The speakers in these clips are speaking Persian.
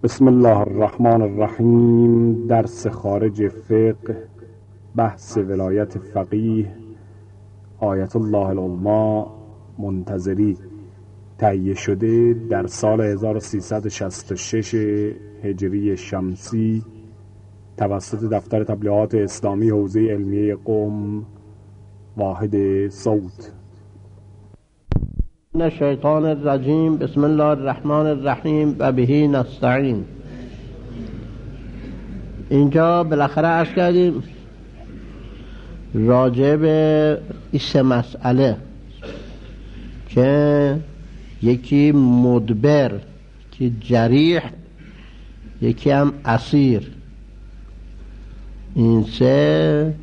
بسم الله الرحمن الرحیم. درس خارج فقه، بحث ولایت فقیه آیت الله العظمی منتظری، تهیه شده در سال 1366 هجری شمسی توسط دفتر تبلیغات اسلامی حوزه علمیه قم، واحد صوت. من الشیطان الرجیم. بسم الله الرحمن الرحیم و بهی نستعین. اینجا بالاخره عرض کردیم راجع به این مسئله که یکی مدبر، که جریح، یکی هم اسیر، این سه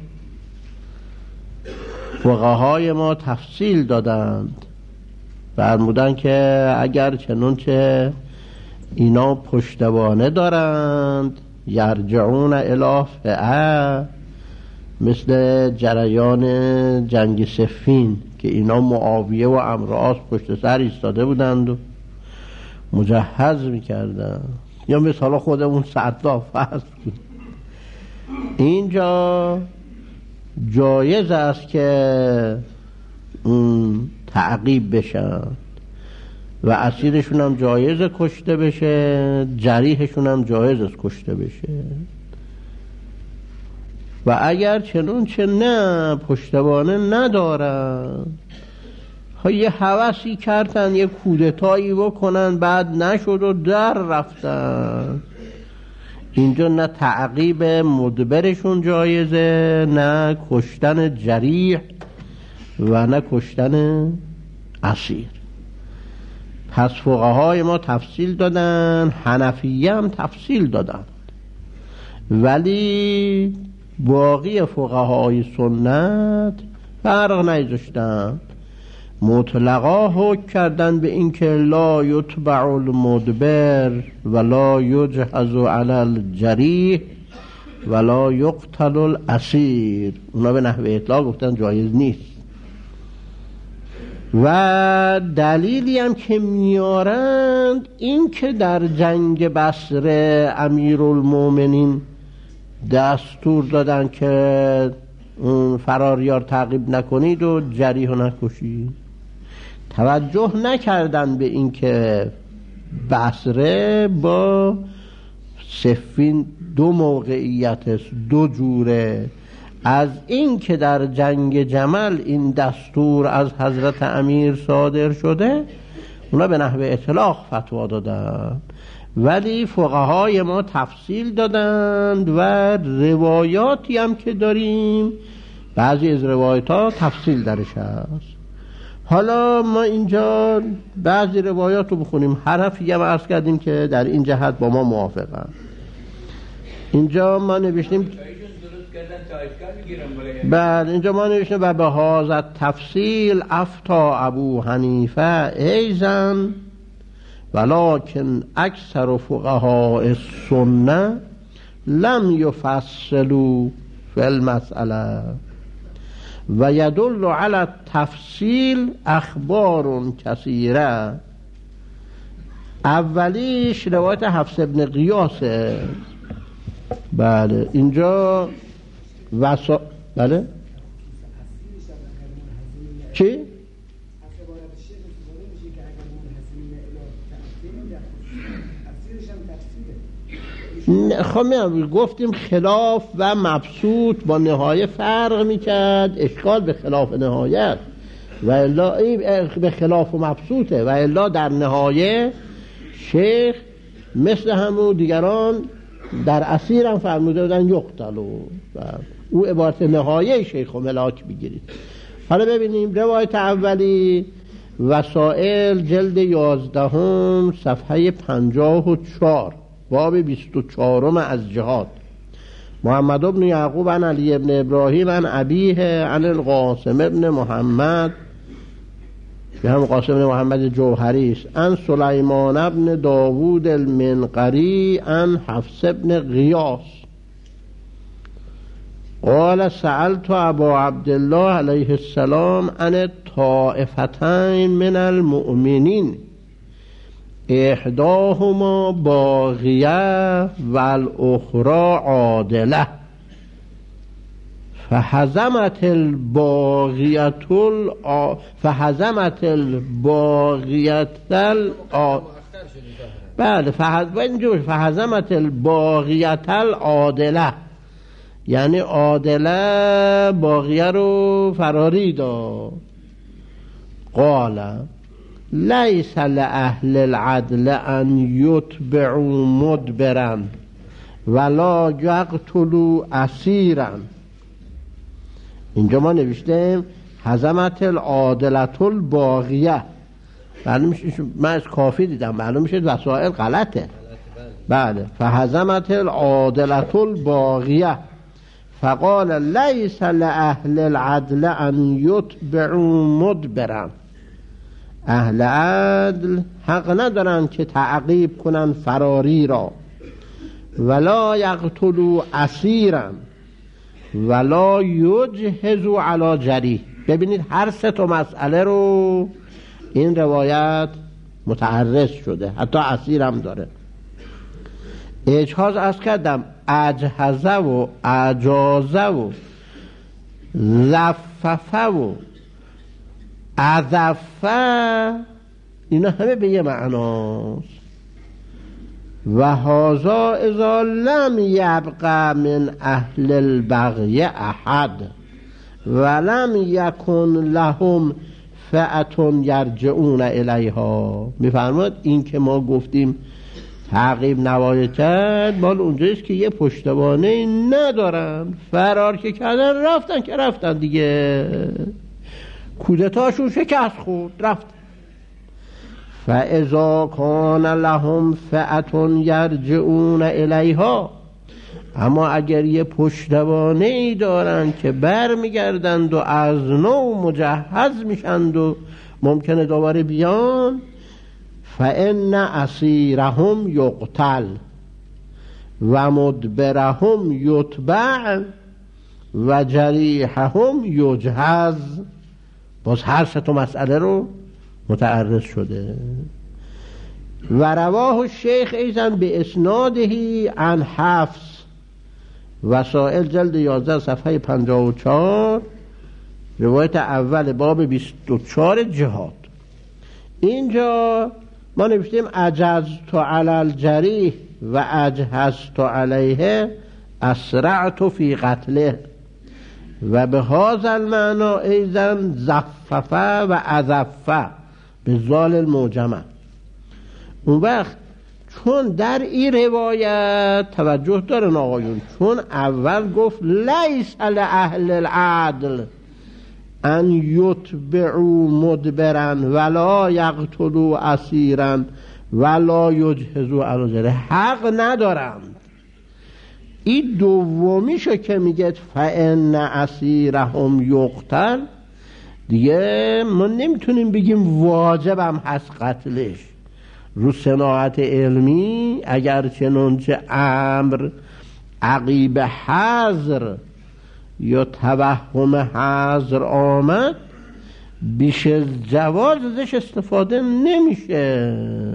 فقهای ما تفصیل دادند، فرمودن که اگر چنانچه اینا پشتوانه دارند یرجعون الی فئه، مثل جریان جنگ صفین که اینا معاویه و عمرو پشت سر ایستاده بودند و مجهز میکردن، یا مثلا خودمون صدام فرض بود. اینجا جایز است که تعقیب بشن و اسیرشون هم جایز کشته بشه، جریحشون هم جایز است کشته بشه. و اگر چنانچه نه پشتوانه ندارن، یه هوسی کردن یه کودتایی بکنن بعد نشد و در رفتن، اینجا نه تعقیب مدبرشون جایزه، نه کشتن جریح و نه کشتن اسیر. پس فقهای ما تفصیل دادن، حنفیه هم تفصیل دادن، ولی باقی فقهای سنت فرق نگذاشتن، مطلقا حکم کردن به این که لا یتبع المدبر ولا یجهز علی الجریح ولا یقتل الاسیر. اونا به نحو اطلاق گفتن جایز نیست. و دلیلی هم که میارند این که در جنگ بصره امیرالمومنین دستور دادن که فراریار تعقیب نکنید و جریح نکشید. توجه نکردن به این که بصره با صفین دو موقعیت است، دو جوره. از این که در جنگ جمل این دستور از حضرت امیر صادر شده، اونا به نحو اطلاق فتوا دادن، ولی فقهای ما تفصیل دادند و روایاتی هم که داریم بعضی از روایات ها تفصیل درش هست. حالا ما اینجا بعضی روایات رو بخونیم. حنفی هم عرض کردیم که در این جهت با ما موافقن. اینجا ما نوشتیم بعد اینجا ما نوشتیم و به هذا تفصیل افتا ابو حنیفه ایزن ولکن اکثر فقهاء السنه لم یفصلوا فی المسئله و یدل علی التفصیل اخبار کثیره. اولیش روایت حفص ابن قیاسه. بله اینجا بله چی؟ خب گفتیم خلاف و مبسوط با نهایه فرق میکرد، اشکال به خلاف نهایت و الا به خلاف و مبسوطه، و الا در نهایه شیخ مثل همون دیگران در اسیر هم فرموده بودن یقتلوا، او عبارت نهایه شیخ و ملاک بگیرید. حالا ببینیم روایت اولی، وسائل جلد 11 صفحه 54 باب 24 از جهاد. محمد بن یعقوب عن علی بن ابراهیم عن ابیه عن القاسم بن محمد، به هم قاسم بن محمد جوهری است، عن سلیمان بن داوود المنقری عن حفص بن غیاث قال سألت ابا عبدالله علیه السلام عن طائفتین من المؤمنین احداهما باغیه و الاخرى عادله فهزمت الباغیت العادله، یعنی عادله باغیه رو فراری داد. قال لیس لأهل العدل ان یتبعوا مدبرا ولا یقتلوا اسیرا. اینجا ما نوشتیم هزمت العادلة الباغیه، معلوم میشه، من از کافی دیدم معلوم میشه وسائل غلطه. بله، فهزمت العادلة الباغیه فقال لیس لأهل العدل ان یتبعوا مدبرا. اهل عدل حق ندارن که تعقیب کنن فراری را. ولا یقتلوا اسیرا ولا یجهزوا علی جریح. ببینید هر سه تا مسئله رو این روایت متعرض شده، حتی اسیر هم داره. اجهاز از کردم اجهزه و اجازه و زففه و اذفه، اینا همه به یه معناست. و هذا اذا لم یبقى من اهل البغی احد ولم یکن لهم فئة یرجعون الیها. میفرماد این که ما گفتیم تعقیب نباید کرد، مال اونجاییست که یه پشتوانه ندارن، فرار که کردن رفتن دیگه، کودتاشون شکست خورد رفتن. فاذا کان لهم فئة یرجعون الیها، اما اگر یه پشتوانه ای دارن که بر میگردند و از نو مجهز میشند و ممکنه دوباره بیان، فان اسیرهم یقتل و مدبرهم یتبع و جریحهم یجهز. باز هر سه تا مسئله رو متعرض شده. و رواه الشیخ ایضا به اسناده عن حفص، وسائل جلد 11 صفحه 54، روایت اول باب 24 جهاد. اینجا ما نوشتیم اجزت علی الجریح و اجهزت علیه اسرعت فی قتله، و به هذا المعنی ایضا زففه و اذفه به زال المعجمه. اون وقت چون در این روایت توجه دارن آقایون، چون اول گفت لیس لأهل العدل ان یتبعوا مدبرا ولا یقتلوا اسیرا ولا یجهزوا علی جریح، حق ندارند. این دومیشو که میگه فان اسیرهم یقتل، دیگه ما نمیتونیم بگیم واجبم هست قتلش. رو صناعت علمی اگر چنانچه امر عقیب حظر یا توهم حظر آمد، بیش از جواز ازش استفاده نمیشه.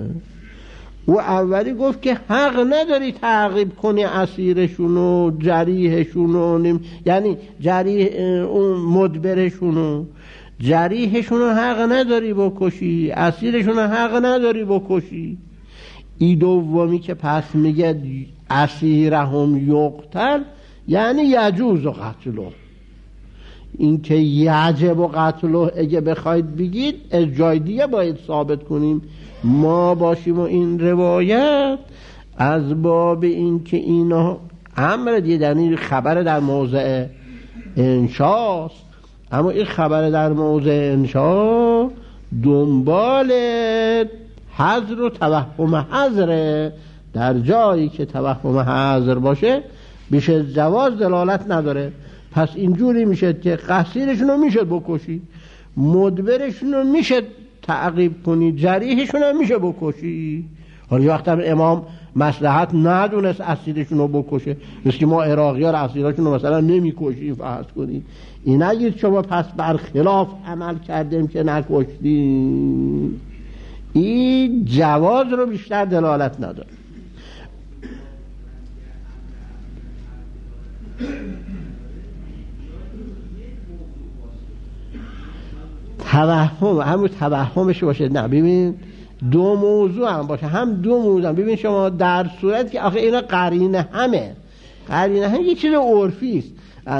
او اولی گفت که حق نداری تعقیب کنی اسیرشونو، جریحشونو، یعنی جریح اون مدبرشونو، جریحشونو حق نداری بکشی، اسیرشونو حق نداری بکشی. ای دومی که پس میگه اسیرهم یقتل، یعنی یجوز قتله. این که یجب قتله اگه بخواید بگید از جای دیگه باید ثابت کنیم ما باشیم. و این روایت از باب این که اینا امر دیدنی خبر در موضع انشاست، اما این خبر در موضع انشا دنبال حظر و توهم حظره. در جایی که توهم حظر باشه بیش از جواز دلالت نداره. پس اینجوری میشه که قصیرشونو میشه بکشی، مدبرشونو میشه تعقیب کنی، جریحشونو میشه بکشی. حالا وقتی امام مصلحت ندونست اسیرشونو بکشه، مثل که ما عراقی ها رو اسیرشونو مثلا نمیکشیم فرض کنید، این نگید شما پس برخلاف عمل کردیم که نکشتیم. این این جواز رو بیشتر دلالت نداره. توهم همون توهمش باشه. نه ببین دو موضوع هم باشه، هم دو موضوع هم. ببین شما در صورت که آخه اینا قرینه همه، قرینه هم یه چیز عرفی است.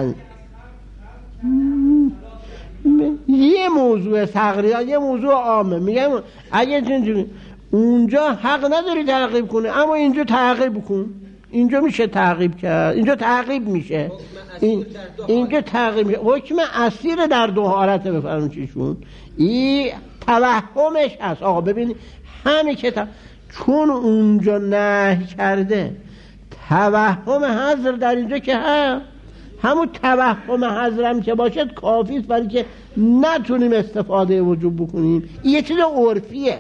یه موضوع تقریبا یه موضوع عامه. میگم اگه اینجوری اونجا حق نداری تعقیب کنه، اما اینجا تعقیب کن. اینجا میشه تعقیب کرد، اینجا تعقیب میشه، اینجا تعقیب میشه. حکم اسیر در دو حالت بفرمون چیشون این توهمش هست. آقا ببین همین که چون اونجا نهی کرده توهم حضر در اینجا که همون توهم حضر هم که باشد کافی است برای که نتونیم استفاده وجوب بکنیم. این یه چیز عرفیه.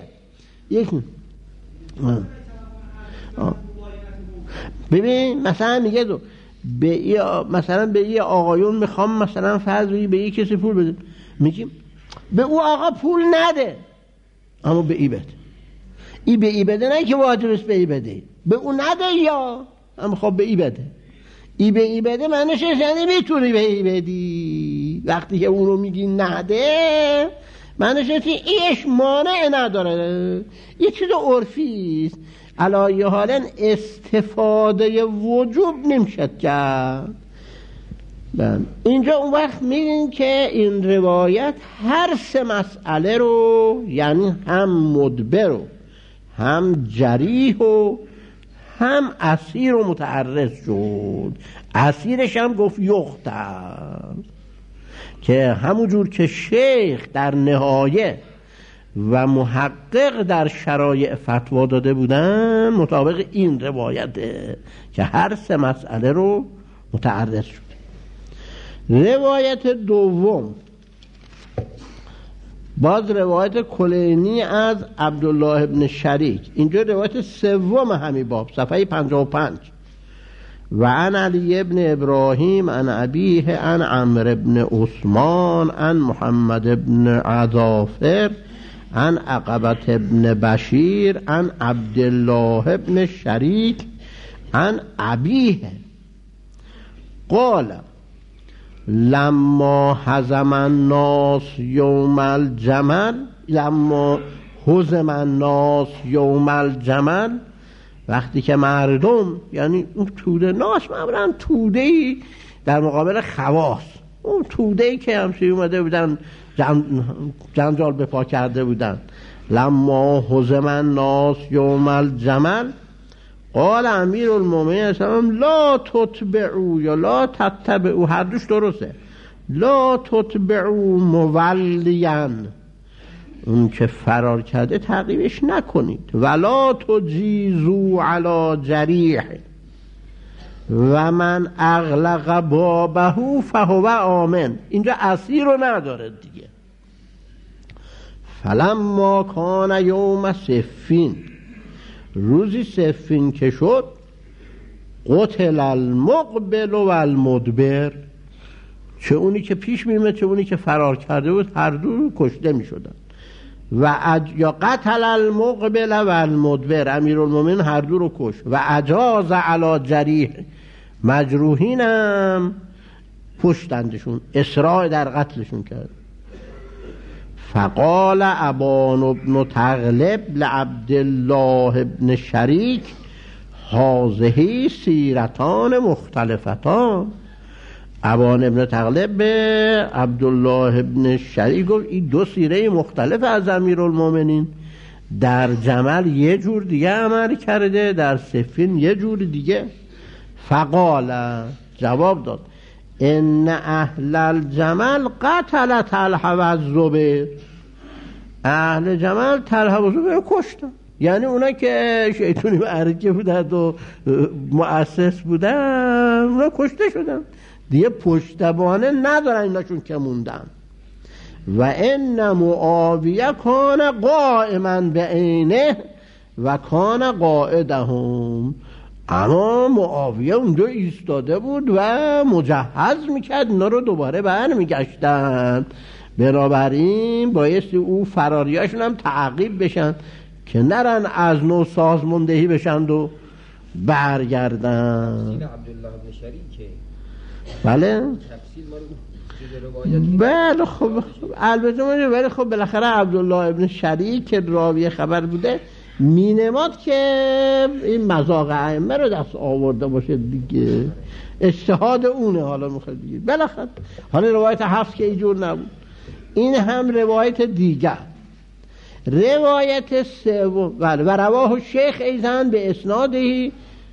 ببین مثلا میگه تو مثلا به یه آقایون میخوام مثلا فرض به یه کسی پول بده، میگیم به او آقا پول نده اما به ای بده. ای به ای بده، نه که واجب است به ای بده، به او نده یا اما خب به ای بده. ای به ای بده معنیش یعنی میتونی به ای بدی. وقتی که اونو میگی نده معنیش ایش مانع نداره، یه چیز عرفی است. علایه حالا استفاده وجوب نمیشد کرد. اینجا اون وقت میگین که این روایت هر سه مسئله رو، یعنی هم مدبر و هم جریح و هم اسیر و متعرض شد. اسیرش هم گفت یقتل، که همونجور که شیخ در نهایه و محقق در شرایع فتوا داده بودن مطابق این روایته که هر سه مسئله رو متعرض شد. روایت دوم باز روایت کلینی از عبدالله ابن شریک. اینجا روایت سوم همین باب صفحه 55. و عن علی ابن ابراهیم عن ابیه عن عمرو ابن عثمان عن محمد ابن عذافر عن عقبة ابن بشیر عن عبدالله ابن شریک عن ابیه قال لما هزم الناس یوم الجمل، لما هزم الناس یوم الجمل، وقتی که مردم، یعنی اون توده ناس معمولا توده‌ای در مقابل خواص، اون توده‌ای که همسی اومده بودن جنجال به پا کرده بودن. لما هزم الناس یوم الجمل قال امیر المؤمنین اسلام لا تتبعو یا لا تتبعو، هر دوش درسته، لا تتبعو مولیان، اون که فرار کرده تعقیبش نکنید. ولا تجیزو علی جریح و من اغلق بابهو فهو آمن. اینجا اسیر رو نداره دیگه. فلما کان یوم صفین، روزی صفین که شد، قتل المقبل و المدبر، چه اونی که پیش میمه چه اونی که فرار کرده بود هر دو کشته میشدن. یا قتل المقبل و المدبر، امیرالمومنین هر دو رو کش. و اجاز علی جریح، مجروحینم کشتندشون، اسراع در قتلشون کرد. فقال ابان ابن تغلب لعبدالله ابن شریک هذه سیرتان مختلفتان. ابان ابن تغلب به عبدالله ابن شریک گفت این دو سیره مختلف از امیرالمومنین، در جمل یه جور دیگه عمل کرده، در صفین یه جور دیگه. فقال، جواب داد، ان اهل الجمل قتل طلحه و الزبیر، اهل جمل طلحه و زبیر کشتن. یعنی اونا که شیطونی معرکه بودن و مؤسس بودن اونا کشته شدن دیگه، پشتبانه ندارن ایناشون که موندن. و ان معاویه کان قائما بعینه و کان قائدهم، اما معاویه اونجا ایستاده بود و مجهز میکرد اینا رو دوباره برمیگشتن. بنابراین بایستی او فراریاشون هم تعقیب بشن که نرن از نو سازماندهی بشند و برگردن. عبدالله بن شریک بله تفسیر مال بله خب البته ولی خب بالاخره عبدالله ابن شریک که راوی خبر بوده مینماد که این مذاق ائمه رو دست آورده باشه دیگه، اجتهاد اونه. حالا میخواد بگید بالاخره حالا روایت حفص که اینجور نبود، این هم روایت دیگر. روایت سوم بله و رواه شیخ ایزن به اسنادی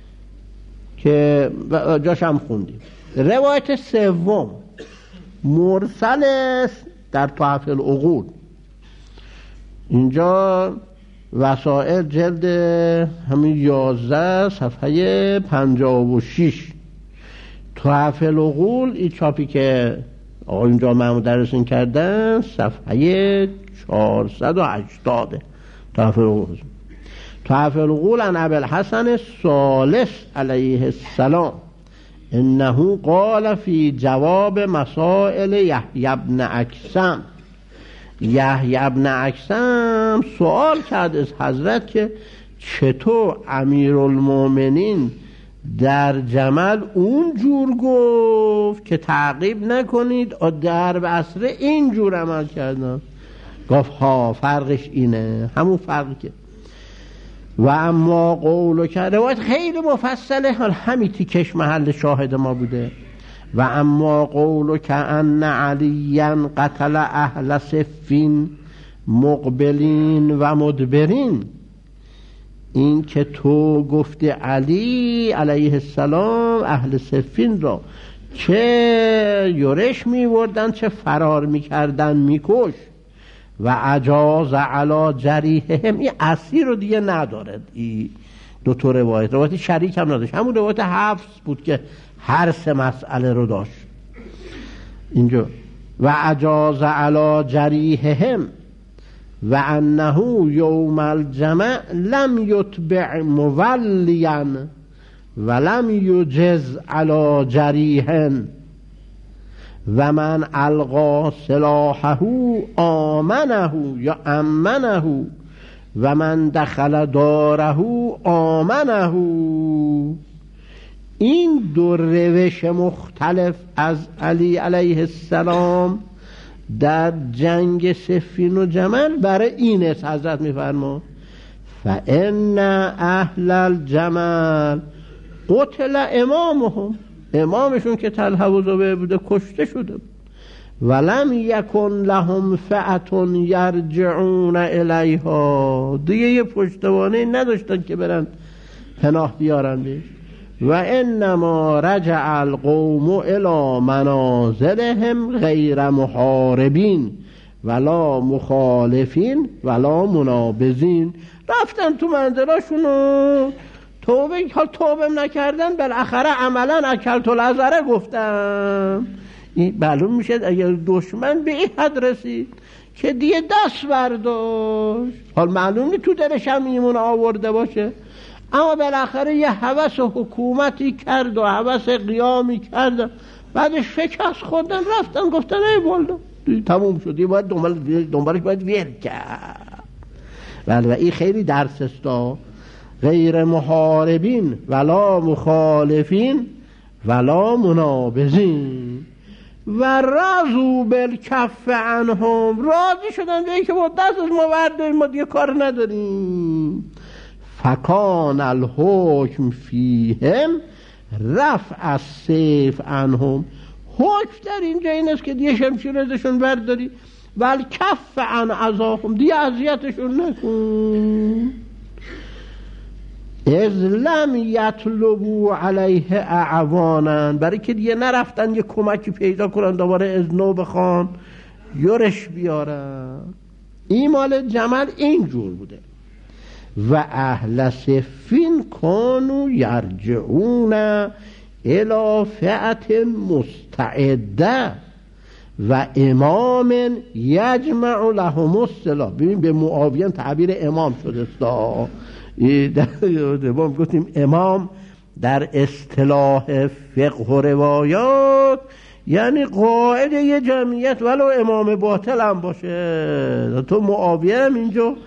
که جاش هم خوندیم. روایت سوم مرسل است در تحف العقول. اینجا وسائل جلد همین 11 صفحه 56 تحف العقول، این چاپی که آقا اینجا مدرسین کردن صفحه 480 تحف العقول. تحف العقول عن ابی الحسن الثالث علیه السلام انه قال فی جواب مسائل یحیی بن اکثم. یحیی بن اکثم سوال کرد از حضرت که چطور امیرالمومنین در جمل اونجور گفت که تعقیب نکنید و در بصره اینجور عمل کردن. گفت ها فرقش اینه، همون فرقی که و اما قولو کرد. روایت خیلی مفصله، حال همین تیکش محل شاهد ما بوده. و اما قولو که ان علیا قتل اهل صفین مقبلین و مدبرین، این که تو گفتی علی علیه السلام اهل صفین را چه یورش میوردن چه فرار میکردن میکش، و اجاز علی جریحهم، این اسیر رو دیگه نداره. این دو تا روایت شریک هم نداشت، همون روایت حفص بود که هر سه مسئله رو داشت اینجا. و اجاز علی جریحهم و انه یوم الجمع لم یتبع مولیا ولم یجز علی جریحن و من القا سلاحه آمنه یا امنه و من دخل داره آمنه. این دو روش مختلف از علی علیه السلام در جنگ صفین و جمل برای این است. حضرت میفرما فان اهل الجمل قتل امامهم، امامشون که طلحه و زبیر بوده کشته شده، ولم یکن لهم فئة یرجعون الیها، دیگه یه پشتوانه نداشتن که برن پناه بیارن بهش. و انما رجع القوم الی منازلهم غیر محاربین ولا مخالفین ولا منابذین، رفتن تو منزلاشونو توبه نکردن، بالاخره عملا اکلت العذره گفتن. این معلوم میشه اگر دشمن به این حد رسید که دیگه دست برداشت، حال معلوم نیست تو دلش هم ایمون آورده باشه، اما بالاخره یه هوس حکومتی کرد و هوس قیامی کرد، بعدش شکست خوردن، رفتن گفتن ای والله تموم شد، یه باید دنبالش باید ویر کرد. و این خیلی درس است، غیر محاربین ولا مخالفین ولا منابذین و رضوا بالکف عنهم، راضی شدن به اینکه با دست از ما برداریم، ما دیگه کار نداریم. فکان الحکم فیهم رفع السیف عنهم، حکم در اینجا این است که دیگه شمشیر ازشون برداری، ولی کف عن اذاهم، دیگه اذیتشون نکن. از لم یطلبوا علیه اعوانا، برای که دیگه نرفتن یه کمکی پیدا کنن دوباره از نو بخوان یورش بیارن. این مال جمل اینجور بوده. و اهل صفین کانو یرجعون الی فئة مستعده و امام یجمع لهم السلاح. ببین به معاویه تعبیر امام شده است. ما گفتیم امام در اصطلاح فقه و روایات یعنی قائد یه جمعیت ولو امام باطل هم باشه. تو معاویه هم اینجا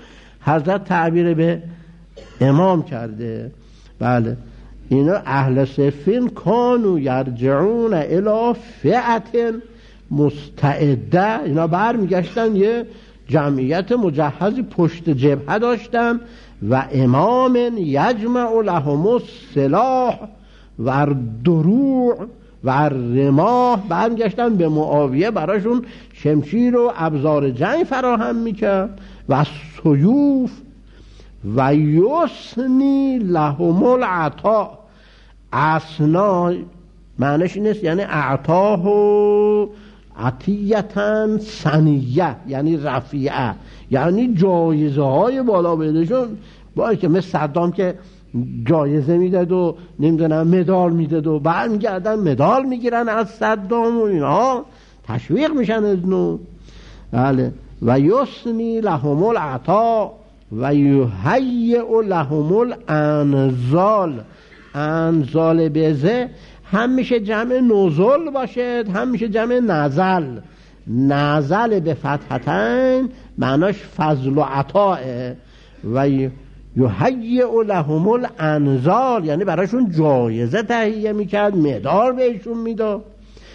حضرت تعبیر به امام کرده. بله اینا اهل صفین کانو یرجعون الی فئة مستعده، اینا برمیگشتن یه جمعیت مجهزی پشت جبهه داشتن و امام یجمع لهم السلاح و دروع و رماه، برمیگشتن به معاویه براشون شمشیر و ابزار جنگ فراهم میکرد و سیوف و یسنی لهم العطا. اسنا معنیش نیست یعنی اعطاه و عطیتن سنیه یعنی رفیعه، یعنی جایزه های بالا بدهشون، باید که مثل صدام که جایزه میداد و نمیدونم مدال میداد و برمیگردن مدال میگیرن از صدام و اینا تشویق میشن از نو. بله و یسنی لهم العطا و یهیئ لهم الانزال. انزال بزه هم میشه جمع نزل باشد هم میشه جمع نزل. نزل به فتحتین معناش فضل و عطاء و یهیئ لهم الانزال یعنی براشون جایزه تهیه میکرد، مدال بهشون میداد.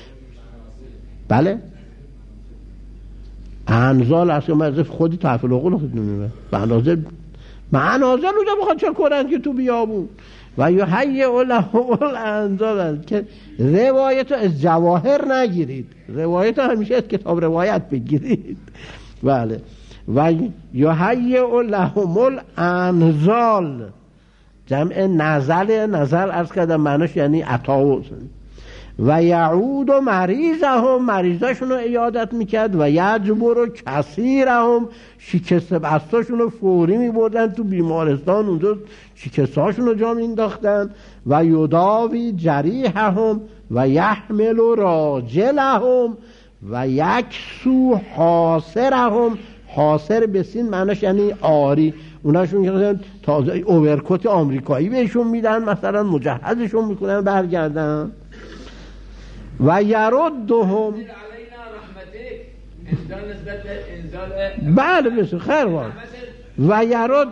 بله انزال اصلا مزه خودی تحفل اقول خود نمیده منازل اونجا بخواد چه کنن که تو بیابون. و یهیئ لهم الانزال که روایت از جواهر نگیرید، روایت همیشه از کتاب روایت بگیرید. بله و یهیئ لهم الانزال جمع نزل. نزل عرض کردم معنیش یعنی عطا. و یعود و مریضاشون رو عیادت میکرد و یجبر و کثیرهم شکسته بستاشون رو فوری میبردن تو بیمارستان، اونجا شکسته هاشون رو جا مینداختن. و یداوی جریحهم و یحمل راجلهم و یکسو حاصرهم. حاصر بسین معنیش یعنی آری، اوناشون که تازه اوورکوت آمریکایی بهشون میدن مثلا مجهزشون میکنن برگردن. و یردهم بله بسید خیر بار و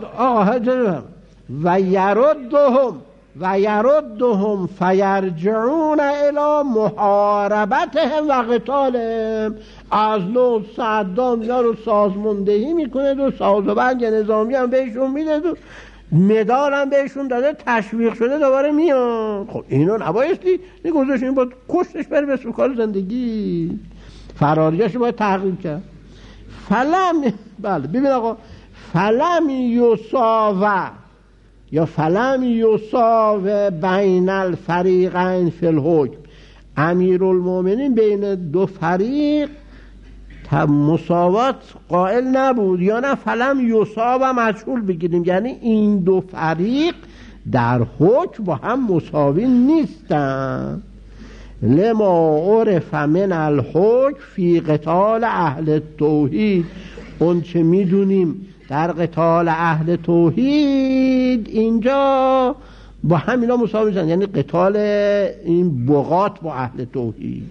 یردهم فیرجعون الی محاربتهم و قتالهم. از نو صدام اینا رو سازماندهی میکنه و سازوبند نظامی هم بهشون میده و مدال هم بهشون داده، تشویق شده دوباره میان. خب اینو نبایستی نگذاشتیم باید کشتش بره به سوکار زندگی، فراریش باید تحقیق کرد. بله ببین آقا فلم یساوه یا فلم یساوه بین الفریقین فی الحکم. امیرالمومنین بین دو فریق مساوات قائل نبود، یا نه فلم یساوه مجهول بگیریم یعنی این دو فریق در حکم با هم مساوی نیستن. لما عرف من الحکم فی قتال اهل توحید. اون چه میدونیم در قتال اهل توحید اینجا با هم اینا مساوی نیستن، یعنی قتال این بغات با اهل توحید.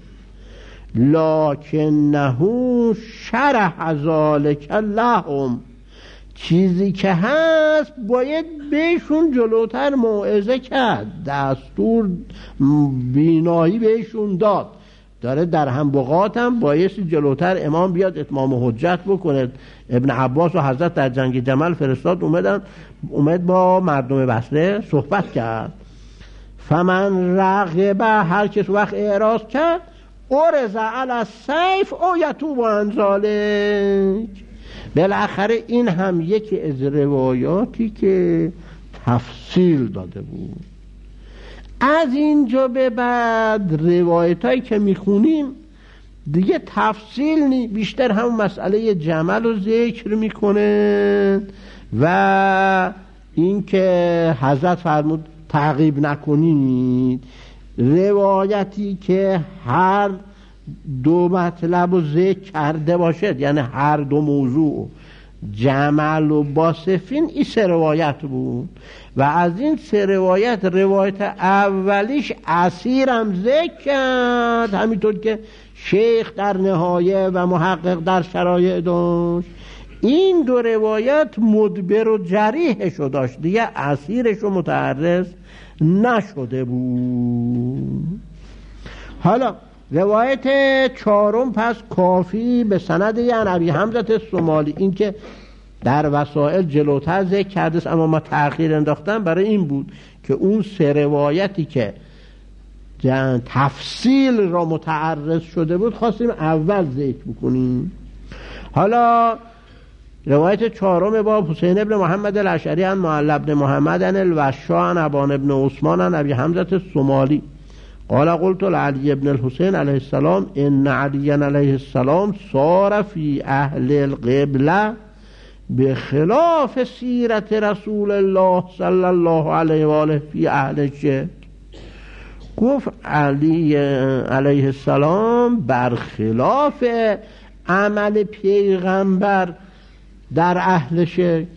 لکنه شرح ذلک لهم. چیزی که هست باید بهشون جلوتر موعظه کرد، دستور بینایی بهشون داد. داره در هم بغات هم بایستی جلوتر امام بیاد اتمام حجت بکنه. ابن عباس و حضرت در جنگ جمل فرستاد، اومد با مردم بصره صحبت کرد. فمن رغب، هر کس وقت اعراض کرد، ارز علی السیف او یتوب عن ذلک. بالاخره این هم یکی از روایاتی که تفصیل داده بود. از اینجا به بعد روایتایی که میخونیم دیگه تفصیل نی، بیشتر هم مسئله جمل رو ذکر میکنه و این که حضرت فرمود تعقیب نکنید. روایتی که هر دو مطلب رو ذکر کرده باشد، یعنی هر دو موضوع جمل و باصفین، این سه روایت بود و از این سه روایت روایت اولیش اسیرم ذکر کرد، همینطور که شیخ در نهایه و محقق در شرایع داشت. این دو روایت مدبر و جریحشو داشت، دیگه اسیرشو متعرض نشده بود. حالا روایت چهارم پس کافی به سند یعنی ابی حمزه الصومالی، این که در وسائل جلوتر ذکر کرده است اما ما تأخیر انداختم برای این بود که اون سه روایتی که تفصیل را متعرض شده بود خواستیم اول ذکر بکنیم. حالا روایت چهارم باب حسین ابن محمد الاشعری عن معل ابن محمد عن الوشاع عن ابان ابن عثمان عن ابی حمزه الصومالی قال قلت لعلی ابن الحسین علیه السلام ان علی علیه السلام صار فی اهل القبله بخلاف سیرت رسول الله صلی الله علیه و آله فی اهل الشرک. گفت علی علیه السلام برخلاف عمل پیغمبر در اهل شرک،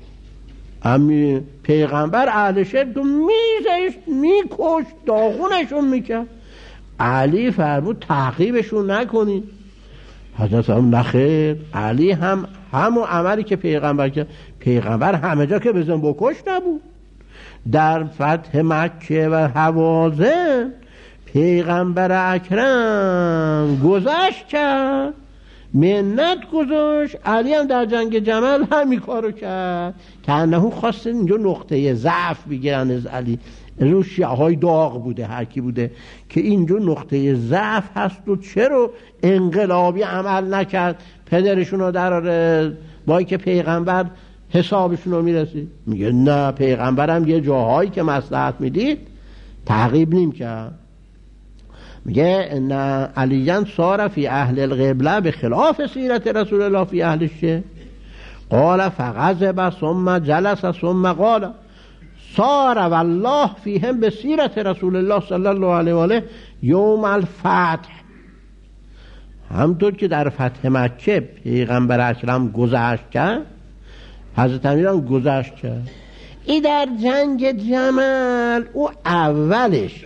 پیغمبر اهل شرک رو میزشت میکشت داغونشون میکرد، علی فرمود تعقیبشون نکنید. حضرت هم نخیر، علی هم همون عملی که پیغمبر کرد، پیغمبر همه جا که بزن بکش نبود، در فتح مکه و حوازن پیغمبر اکرم گذشت کرد، منت گذاشت، علی هم در جنگ جمل همین کارو کرد که انهو خواست اینجا نقطه ضعف بگیرن از علی، رو شیعه های داغ بوده هر کی بوده که اینجا نقطه ضعف هست و چرا انقلابی عمل نکرد پدرشون رو در با که پیغمبر حسابشون رو میرسید. میگه نه، پیغمبرم یه جاهایی که مصلحت میدید تعقیب نیم کرد. میگه ان علیان صار فی اهل القبله بخلاف سیرت رسول الله فی اهل الشرک قال فغضب ثم جلس ثم قال صار والله فیهم بسیرت رسول الله صلی الله علیه و آله یوم الفتح. همطور که در فتح مکه پیغمبر اکرم گذشت کرد، حضرت امیر هم گذشت کرد. این در جنگ جمل او اولش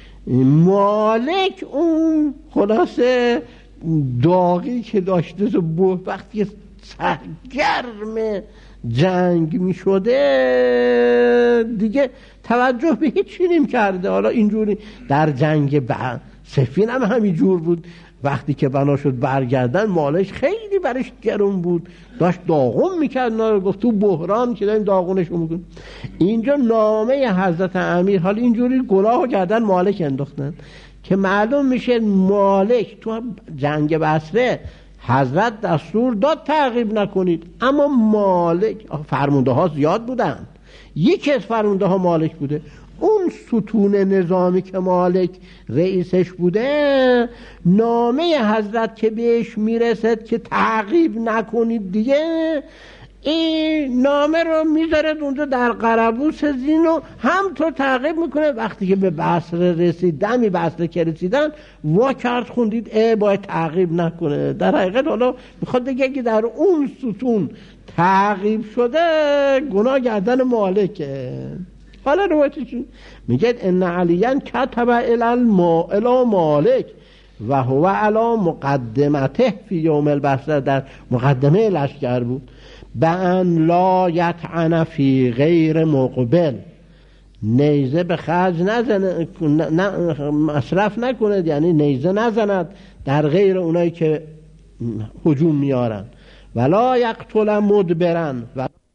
مالک اون خلاصه داغی که داشته وقتی سرگرم جنگ می شده دیگه توجه به هیچی نمی کرده. حالا اینجوری در جنگ صفین هم همینجور بود، وقتی که بنا شد برگردن مالش خیلی برش گرون بود، داشت داغون میکرد، گفت تو بحران که داریم داغونش میکن. اینجا نامه حضرت امیر حال اینجوری گناه کردن مالک انداختن که معلوم میشه مالک تو جنگ بصره حضرت دستور داد تعقیب نکنید، اما مالک فرمانده ها زیاد بودن، یکی از فرمانده ها مالک بوده، اون ستون نظامی که مالک رئیسش بوده نامه حضرت که بهش میرسد که تعقیب نکنید دیگه، این نامه رو میذارد اونجا در قربوس زین و هم تو تعقیب میکنه. وقتی که به بصره رسید، دمی بصره که رسیدن وا کرد خوندید باید تعقیب نکنه. در حقیقت حالا میخواد بگه که در اون ستون تعقیب شده گناه گردن مالکه. حالا روایتش میگه ان علیان کتب الی مالک و هو علی مقدمته فی یوم البصره، در مقدمه لشکر بود، بان لا یطعن فی غیر مقبل، نیزه به خرج نزنه، مصرف نکنه، یعنی نیزه نزند در غیر اونایی که هجوم میارن، ولا یقتل مدبرن،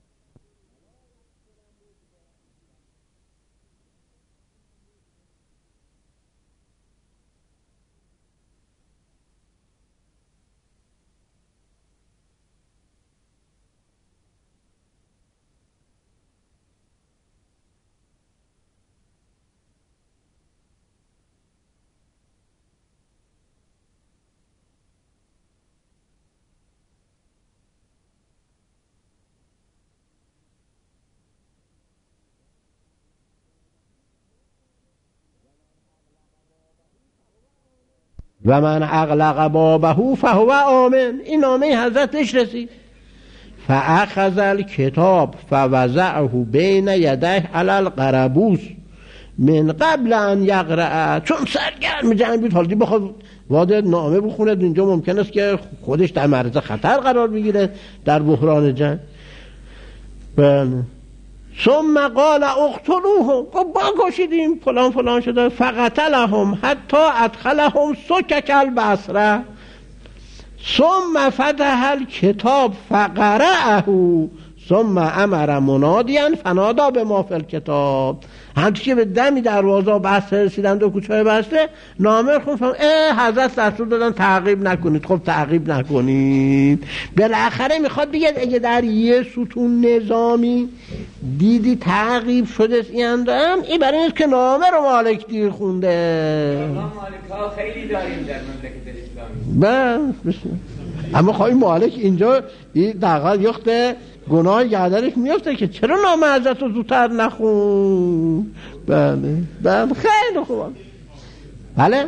و من اغلق بابه فهو آمن. این نامه حضرتش رسید، فاخذ الکتاب فوضعه بین یدیه علی القربوس من قبل ان یقرأ، چون سرگرم جنگ بود حالی بخواد واده نامه بخوند، اینجا ممکن است که خودش در معرض خطر قرار بگیره در بحران جنگ. بله. ثم قال اقتلوهم، خب بکشیدیم فلان فلان شده. فقتلهم حتی ادخلهم سکک البصره ثم فتح الکتاب فقرأه ثم امر منادیا فنادا بما فی الکتاب. همچنین که به دمی دروازه بسته رسیدند و کوچه‌های بسته، نامه خوندن حضرت دستور دادن تعقیب نکنید. خب تعقیب نکنید. بالاخره میخواد بگه اگه در یه ستون نظامی دیدی تعقیب شده ایندام، این برای اینست که نامه رو مالک دیر خونده. مالک ها خیلی داریم در مملکت اسلامی. اما خواهی مالک اینجا این دقیقا یخته گناه گردنش میفته که چرا نامه حضرت رو زودتر نخون. بله خیلی خوبه. بله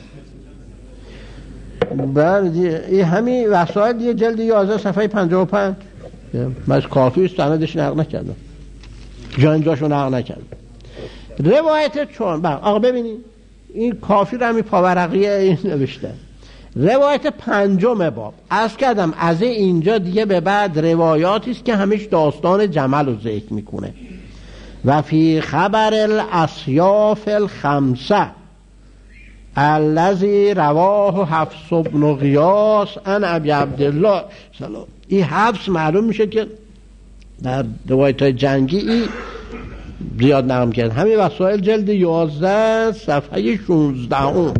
این همین وسائل یه جلد 11 صفحه 55 من از کافی استندش نقل نکردم، جانجاشو نقل نکردم. روایت چون آقا ببینید این کافی رو همین پاورقیه این نوشته. روایت 5 باب عرض کردم از اینجا دیگه به بعد روایاتی است که همیشه داستان جمل رو ذکر میکنه. و فی خبر الاسیاف الخمسه الذی رواه حفص بن غیاث عن ابی عبدالله سلام. این حفص معلوم میشه که در روایت های جنگی ای زیاد نقل کرد. همین وسائل جلد 11 صفحه 16.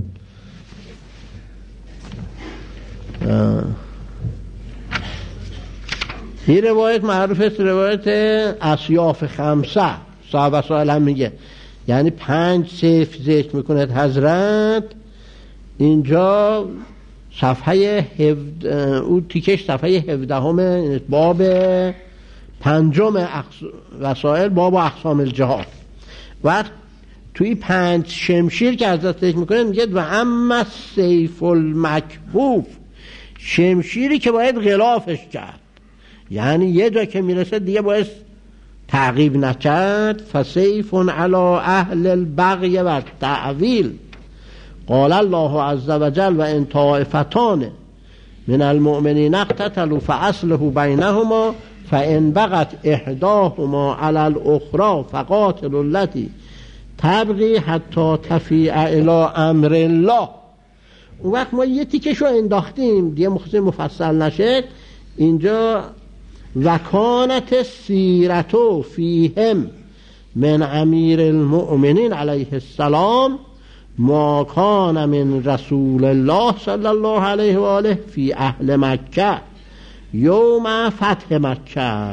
این روایت معروف است، روایت اسیاف خمسه. صاحب وسائل هم میگه یعنی 5 صفر ذکر میکند حضرت. اینجا صفحه او تیکش صفحه 17 باب 5 وسائل باب اقسام الجهاد. و توی 5 شمشیر که حضرت ذکر میکنه میگه و اما سیف المکفوف، شمشیری که باید غلافش کرد، یعنی یه جا که میرسه دیگه باید تعقیب نکرد. فسیف علی اهل البغی و تعویل. قال الله عز وجل و ان طائفتان من المؤمنین اقتتلوا فاصلحوا بینهما فان بغت احداهما علی الاخرى فقاتلوا التي تبغي حتی تفیء الی امر الله. اون وقت ما یه تیکشو انداختیم دیگه مفصل نشه. اینجا وکانت سیرتو فیهم من امیر المؤمنین علیه السلام ما کان من رسول الله صلی الله علیه و آله فی اهل مکه یوم فتح مکه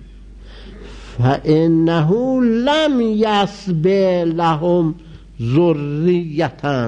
فانه لم یسبه لهم ذریة.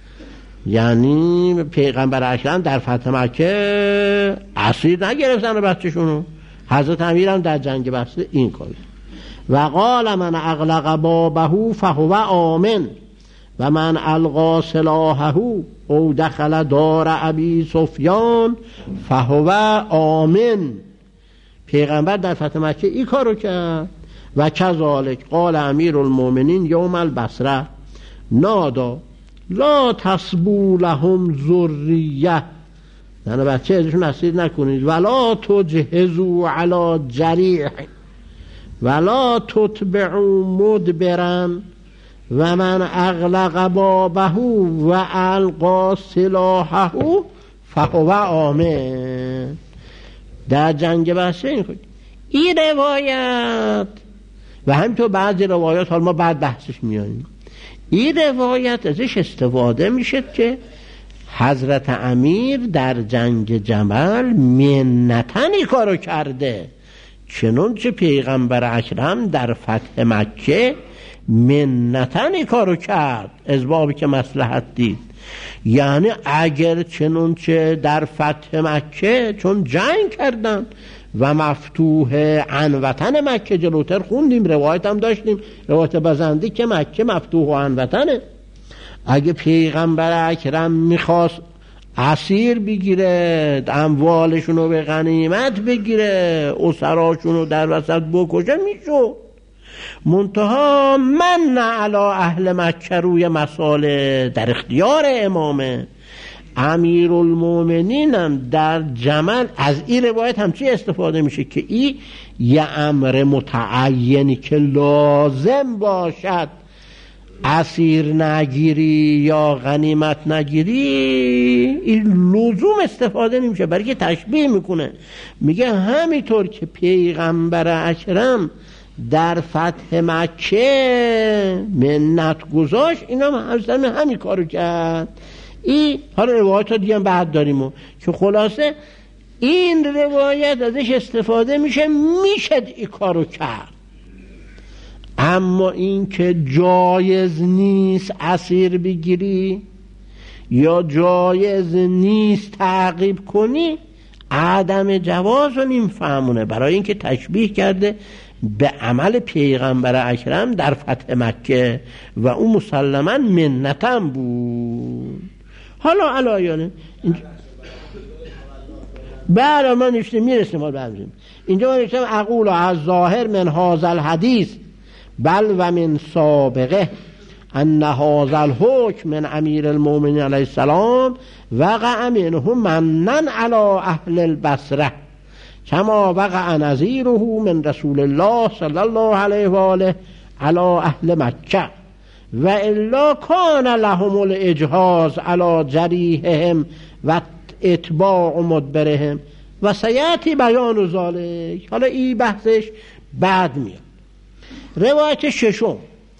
یعنی پیغمبر اکرم در فتح مکه اسیر نگرفتن بچه‌شونو. حضرت امیرم در جنگ بسته این کاری. و قال من اغلق بابه فهو آمن و من القا سلاحه او دخل دار ابی سفیان فهو آمن. پیغمبر در فتح مکه این کارو کرد. و کذالک قال امیر المؤمنین یوم البصره نادا لا تسبو لهم ذریه، یعنی بچه ازشون اسیر نکنید. ولا تجهزوا علی جریح ولا تتبعوا مدبرا و من اغلق بابه و القا سلاحه فهو آمن. در جنگ بسته این روایت و همینطور بعضی روایات، حالا ما بعد بحثش میانیم، این روایت ازش استفاده میشه که حضرت امیر در جنگ جمل منتنی کارو کرده، چنانچه پیغمبر اکرم در فتح مکه منتنی کارو کرد از بابی که مصلحت دید. یعنی اگر چنانچه در فتح مکه چون جنگ کردن و مفتوح عن وطن مکه، جلوتر خوندیم روایت هم داشتیم، روایت بزندی که مکه مفتوح عن وطنه. اگه پیغمبر اکرم میخواست اسیر بگیره، اموالشون رو به غنیمت بگیره، اسراشون رو در وسط بکشه میشو. منتها من علی اهل مکه روی مسائل در اختیار امامه. امیرالمومنین هم در جمل از این روایت هم چی استفاده میشه که این یه امر متعینی که لازم باشد اسیر نگیری یا غنیمت نگیری، این لزوم استفاده نمیشه، برای که تشبیه میکنه. میگه همینطور که پیغمبر اکرم در فتح مکه منت گذاشت، اینا هم همین کارو کرد. این حالا روایت ها دیگه بعد داریم که خلاصه این روایت ازش استفاده میشه این کارو کرد. اما این که جایز نیست اسیر بگیری یا جایز نیست تعقیب کنی، عدم جواز رو نمیفهمونه، برای اینکه تشبیه کرده به عمل پیغمبر اکرم در فتح مکه و اون مسلما منتم بود. حالا علایانه بعد من نشته میرسیم حال برمزیم اینجا من نشتم اقول از ظاهر من هذا الحدیث بل و من سابقه ان هذا الحکم من امیر المؤمنین علیه السلام وقع منه منن علی اهل البصره کما وقع نظیره من رسول الله صلی الله علیه و آله علی اهل مکه و الا کان لهم الاجهاز علی جریحهم و اتباع مدبرهم و سیأتی بیان ذالک. حالا این بحثش بعد میاد. روایت ششم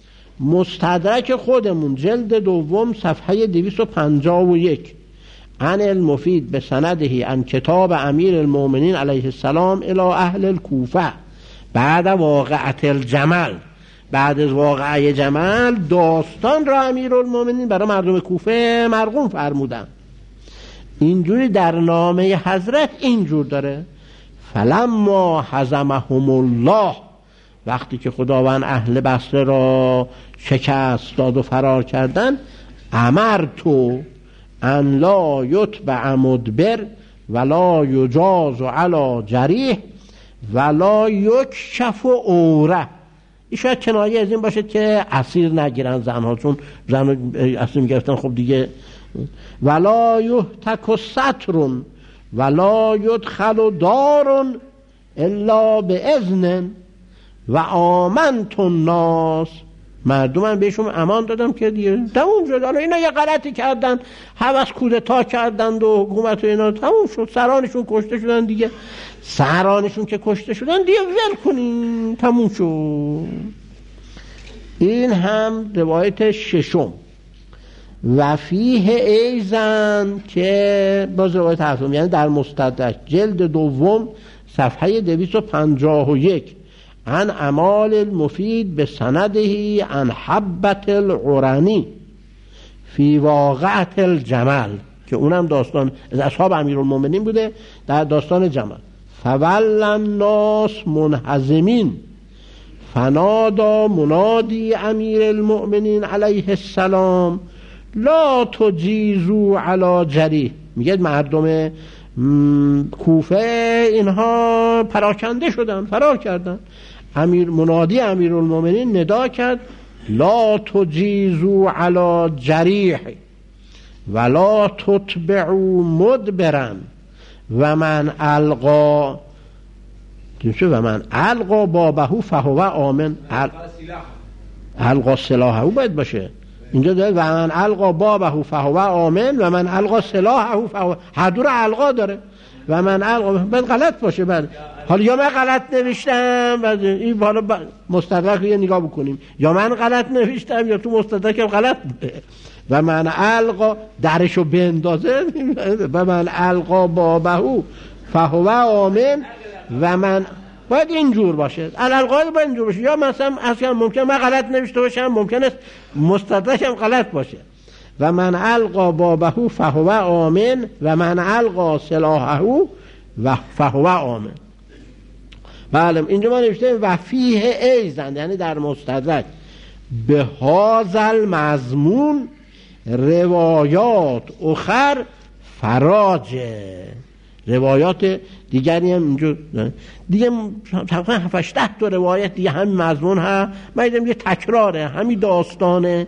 مستدرک خودمون جلد دوم صفحه 251 عن المفید به سنده عن کتاب امیر المؤمنین علیه السلام الی اهل الکوفه بعد واقعه الجمل. بعد از واقعه جمل داستان را امیر المؤمنین برای مردم کوفه مرقوم فرمودن. اینجوری در نامه حضرت اینجور داره فلما هزمهم الله، وقتی که خداوند اهل بصره را شکست داد و فرار کردن، امرتو ان لا یتبع مدبر ولا یجاز علی جریح ولا یکشف عوره. این شاید کنایه از این باشه که اسیر نگیرن زنها، چون زن اسیر میگرفتن خب دیگه. ولا یهتک ستر ولا یدخل دار الا باذن و آمنت الناس، مردم بهشون امان دادم که دیگه تموم شد. حالا اینا یه غلطی کردن، هوس کودتا کردند و حکومت و اینا تموم شد، سرانشون کشته شدن دیگه. سرانشون که کشته شدن دیگه ول کنین، تموم شد. این هم روایت ششم. و فیه ایزن که باز روایت هفتم، یعنی در مستدرک جلد دوم صفحه 251 عن امال المفید به سنده عن حبت العرنی فی واقعت الجمل، که اونم داستان از اصحاب امیرالمومنین بوده در داستان جمل. فول الناس منهزمین فنادا منادی امیر المؤمنین علیه السلام لا تجیزو علی جریح. میگه مردم کوفه اینها پراکنده شدن، فرار کردن. منادی امیرالمومنین ندا کرد لا تجیزو علی جریح ولا تتبعو مدبرن و من القا بابهو فهو آمن. القا سلاحهو باید باشه اینجا داره و من القا بابهو فهو آمن و من القا سلاحهو فهو، هر دور القا داره و من القا باید غلط باشه. بعد حالا یا من غلط نوشتم بعد این حالا مستدرک رو یه نگاه بکنیم، یا من غلط نوشتم یا تو مستدرکم غلط بوده. و من القا درشو بندازه و من القا بابهو فهو آمن و من باید اینجور باشه، الالقاعده باید اینجور باشه. یا مثلا اصلا ممکن من غلط نوشته باشم، ممکن است مستدرکم غلط باشه. و من القا بابهو فهو آمن و من القا سلاحهو و فهو آمن. بله اینجا ما نوشته و فیه ایزن، یعنی در مستدرک به هازل مضمون روایات اخر فراجه. روایات دیگری هم اینجا دیگه تقریبا 7-8 تا روایت دیگه همین مضمون ها، من دیدم یه تکراره، همین داستانه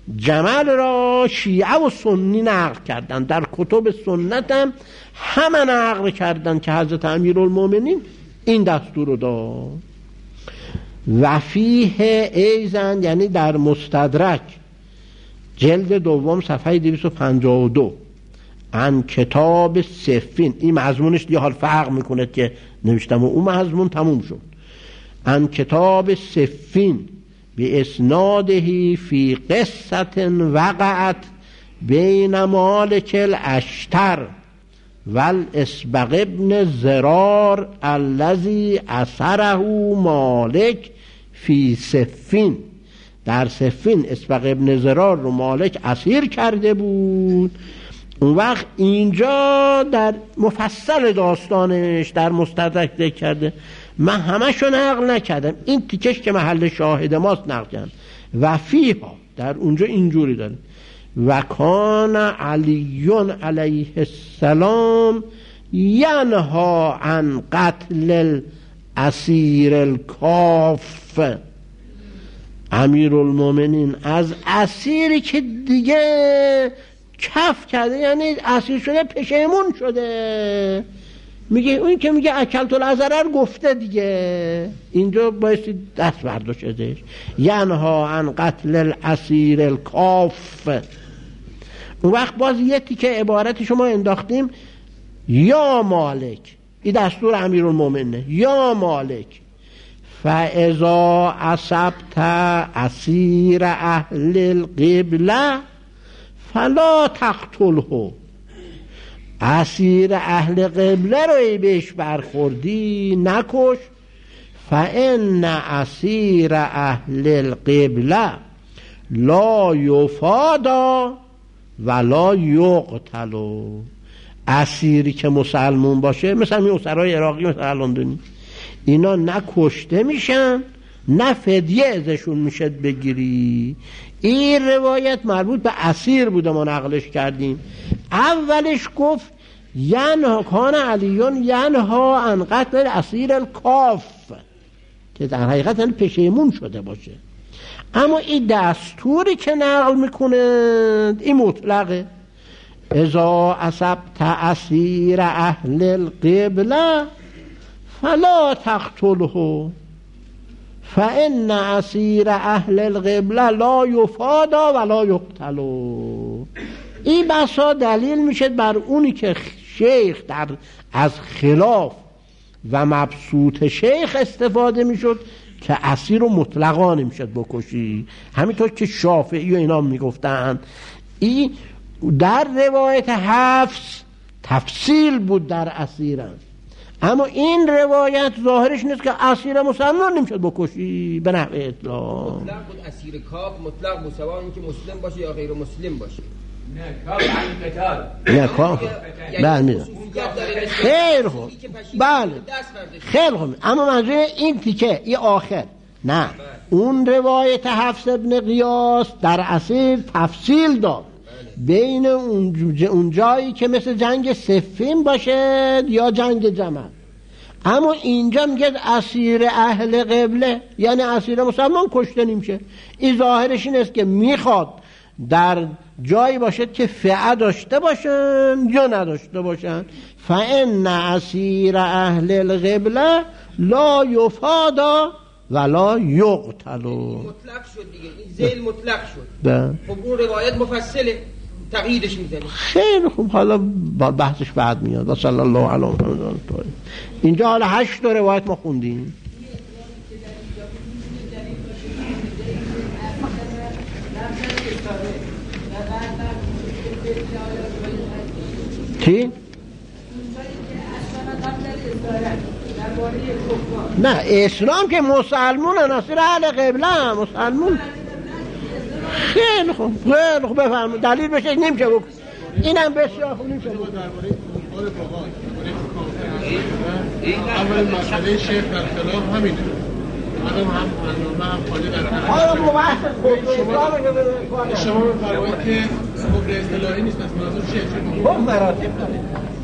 جمل را شیعه و سنی نقل کردن، در کتب سنت هم همه نقل کردن که حضرت امیرالمومنین این دستور رو داد. و فیه ایزن، یعنی در مستدرک جلد دوم صفحه 252 عن کتاب صفین، این مضمونش دیگه حال فرق میکنه که نوشتم و اون مضمون تموم شد. عن کتاب صفین به اسناده فی قصة وقعت بین مالک الاشتر والاسبغ ابن زرار الذی اثره مالک فی صفین. در صفین اسبغ ابن زرار رو مالک اسیر کرده بود. اون وقت اینجا در مفصل داستانش در مستدرک ذکر کرده، من همشو نقل نکردم، این تیکش که محل شاهد ماست نقل کردم. و فیها در اونجا اینجوری داره و کان علیون علیه السلام ینها عن قتل الاسیر الکاف. امیرالمومنین از اسیری که دیگه کف کرده، یعنی اسیر شده پشیمون شده، میگه اون که میگه اکلت العذره گفته دیگه، اینجا بایستی دست برداشت ازش. ینها عن قتل الاسیر الکاف. اون وقت باز یه تیکه عبارتی شما انداختیم، یا مالک، این دستور امیرالمومنینه، یا مالک فاذا اصبت اسیر اهل القبله فلا تقتله. اسیر اهل قبله رو بهش برخوردی نکش. فان اسیر اهل القبله لا یفادا ولا یقتل. اسیری که مسلمون باشه، مثلا این اسرای عراقی مثلا لندنی، اینا نه کشته میشن نه فدیه ازشون میشه بگیری. این روایت مربوط به اسیر بوده، ما نقلش کردیم. اولش گفت ینها کان علیون ینها عن قتل الاسیر الکاف، که در حقیقت یعنی پشیمون شده باشه. اما این دستوری که نقل میکنند این مطلقه. اذا اصبت اسیر اهل القبله فلا تقتله فان اسیر اهل القبله لا یفادا ولا یقتل. این بسا دلیل میشه بر اونی که شیخ از خلاف و مبسوط شیخ استفاده میشد که اسیر رو مطلقا نمیشد بکشی، همینطور که شافعی و اینا میگفتن. این در روایت حفص تفصیل بود در اسیران، اما این روایت ظاهرش نیست که اسیر مسلمان نمیشد بکشی به نحو اطلاق. مطلق بود اسیر کاف، مطلق بود سواء اینکه مسلم باشه یا غیر مسلم باشه. نه کاف بله خیر خوب، بله خیر خوب. اما منظور این تیکه این آخر نه، اون روایت حفص ابن قیاس در اسیر تفصیل داد بین اون جایی که مثل جنگ صفین باشه یا جنگ جمل. اما اینجا میگه اسیر اهل قبله یعنی اسیر مسلمان کشته نمیشه. این ظاهرش این است که میخواد در جایی باشد که فعه داشته باشن یا نداشته باشن. فان اسیر اهل القبله لا یفادا ولا یقتل. مطلق شد دیگه، این ذیل مطلق شد. خب اون روایت مفصله، تقییدش میزنه. خیلی خوب، حالا بحثش بعد میاد. و صلی الله علی محمد. اینجا حالا 8 روایت ما خوندیم. چی؟ نه اسلام که مسلمون ناصر اهل قبله مسلمون. خیلی خوب خیلی خوب بفرمایید دلیل بشه نمیشه بکن. اینم بسیار خوب نمیشه بکن. اول مسئله شیخ در خلاف همینه. آدم هم برنامه هم خالی در طرف. حالا مباحث شما می‌فرمایید که کفر اصطلاحی نیست، از منظور شیخ خب مراتب داره.